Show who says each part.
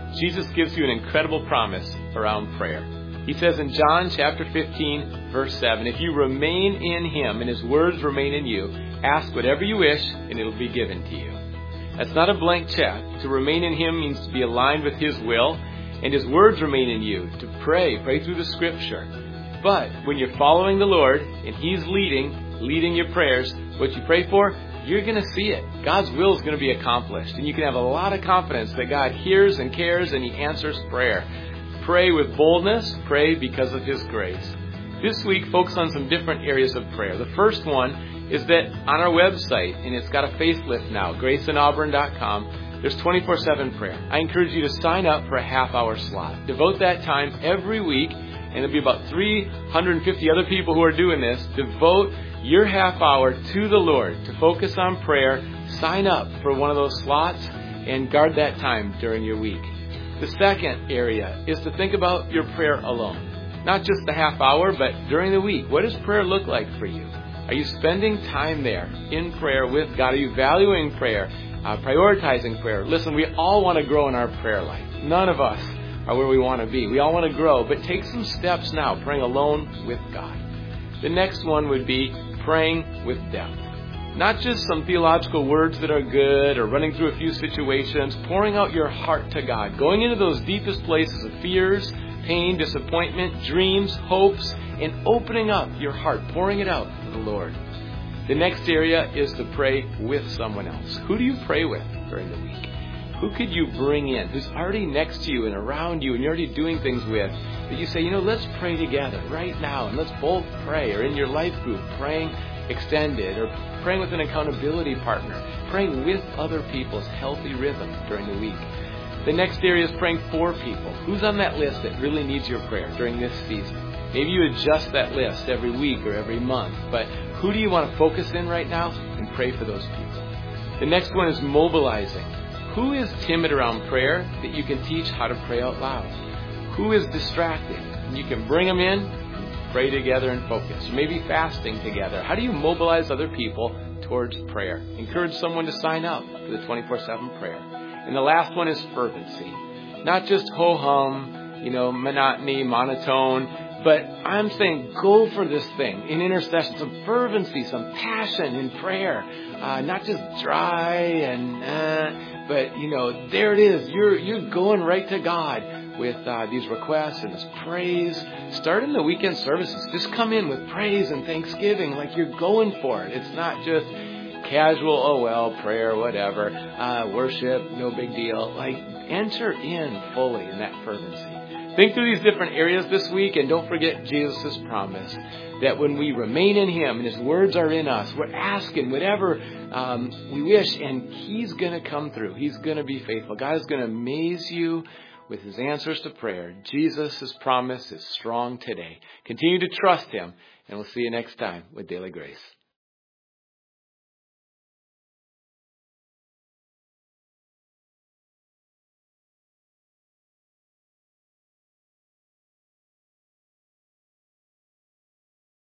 Speaker 1: Jesus gives you an incredible promise around prayer. He says in John chapter 15, verse 7, if you remain in Him and His words remain in you, ask whatever you wish and it will be given to you. That's not a blank check. To remain in Him means to be aligned with His will, and His words remain in you. To pray through the Scripture. But when you're following the Lord and He's leading your prayers, what you pray for, you're going to see it. God's will is going to be accomplished. And you can have a lot of confidence that God hears and cares and He answers prayer. Pray with boldness. Pray because of His grace. This week, focus on some different areas of prayer. The first one is that on our website, and it's got a facelift now, graceandauburn.com, there's 24/7 prayer. I encourage you to sign up for a half-hour slot. Devote that time every week, and there'll be about 350 other people who are doing this. Devote your half hour to the Lord to focus on prayer. Sign up for one of those slots and guard that time during your week. The second area is to think about your prayer alone. Not just the half hour, but during the week. What does prayer look like for you? Are you spending time there in prayer with God? Are you valuing prayer? Prioritizing prayer? Listen, we all want to grow in our prayer life. None of us are where we want to be. We all want to grow, but take some steps now, praying alone with God. The next one would be praying with depth. Not just some theological words that are good or running through a few situations, pouring out your heart to God, going into those deepest places of fears, pain, disappointment, dreams, hopes, and opening up your heart, pouring it out to the Lord. The next area is to pray with someone else. Who do you pray with during the week? Who could you bring in who's already next to you and around you and you're already doing things with that you say, let's pray together right now and let's both pray, or in your life group, praying extended, or praying with an accountability partner, praying with other people's healthy rhythm during the week. The next area is praying for people. Who's on that list that really needs your prayer during this season? Maybe you adjust that list every week or every month, but who do you want to focus in right now and pray for those people? The next one is mobilizing. Who is timid around prayer that you can teach how to pray out loud? Who is distracted? You can bring them in, pray together and focus. You may be fasting together. How do you mobilize other people towards prayer? Encourage someone to sign up for the 24/7 prayer. And the last one is fervency. Not just ho-hum, monotony, monotone, but I'm saying go for this thing in intercession, some fervency, some passion in prayer. Not just dry but there it is. You're going right to God with these requests and this praise. Start in the weekend services. Just come in with praise and thanksgiving like you're going for it. It's not just casual, prayer, whatever, worship, no big deal. Like, enter in fully in that fervency. Think through these different areas this week, and don't forget Jesus' promise that when we remain in Him and His words are in us, we're asking whatever we wish, and He's going to come through. He's going to be faithful. God is going to amaze you with His answers to prayer. Jesus' promise is strong today. Continue to trust Him, and we'll see you next time with Daily Grace.